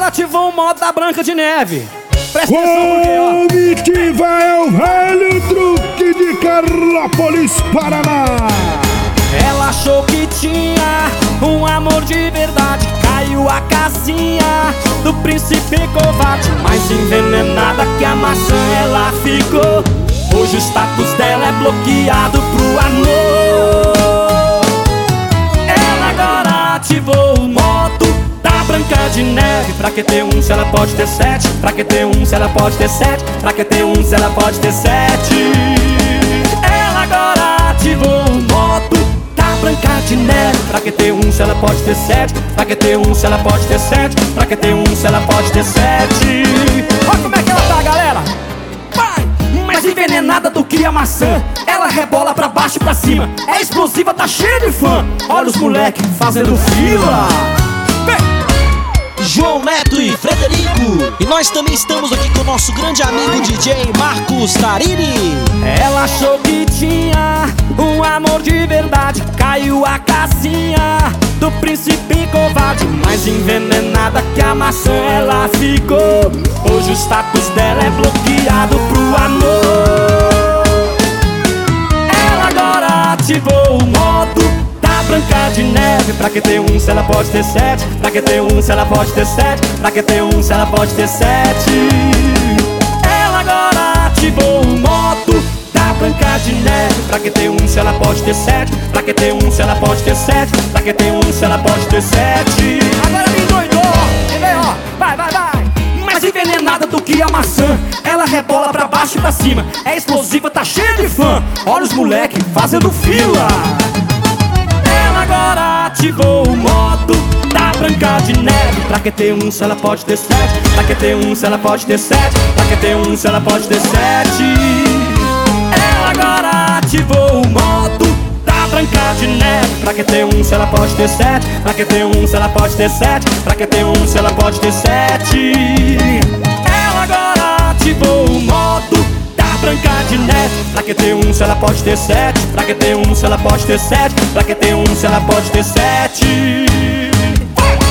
agora ativou o modo da Branca de Neve. Presta atenção porque, ó, Comitiva é o velho truque de Carlópolis, Paraná. ela achou que tinha um amor de verdade. Caiu a casinha do príncipe covarde. Mais envenenada que a maçã ela ficou. Hoje o status dela é bloqueado pro amor. Ela agora ativou o modo da Branca de Neve. Pra que ter um se ela pode ter sete? Pra que ter um se ela pode ter sete? Pra que ter um se ela pode ter sete? Ela agora ativou o modo da Branca de Neve. Pra que ter um se ela pode ter sete? Pra que ter um se ela pode ter sete? Pra que ter um se ela pode ter sete? Olha como é que ela tá, galera! Vai! Mais envenenada do que a maçã, ela rebola pra baixo e pra cima. É explosiva, tá cheia de fã. Olha os moleque fazendo fila. Vem! João Neto e Frederico. E nós também estamos aqui com o nosso grande amigo DJ Marcos Tarini. Ela achou que tinha um amor de verdade. Caiu a casinha do príncipe covarde. Mais envenenada que a maçã ela ficou. Hoje o status dela é bloqueado pro amor. Ela agora ativou o modo da Branca de Neve. Pra que ter um se ela pode ter sete? Pra que ter um se ela pode ter sete? Pra que ter um se ela pode ter sete? Ela agora ativou o modo da Branca de Neve. Pra que ter um se ela pode ter sete? Pra que ter um se ela pode ter sete? Pra que ter um se ela pode ter sete? Agora me doidou, vem ó, vai, vai, vai. Mais envenenada do que a maçã, ela rebola pra baixo e pra cima. É explosiva, tá cheia de fã. Olha os moleque fazendo fila. Ela agora ativou o modo da Branca de Neve. Pra que ter um se ela pode ter sete? Pra que ter um se ela pode ter sete? Pra que ter um se ela pode ter sete? Ela agora ativou o modo da Branca de Neve. Pra que ter um se ela pode ter sete? Pra que ter um se ela pode ter sete? Pra que ter um se ela pode ter sete? Ela agora ativou o modo da Branca de Neve. Pra que ter um se ela pode ter sete? Pra que ter um se ela pode ter sete? Pra que ter um se ela pode ter sete?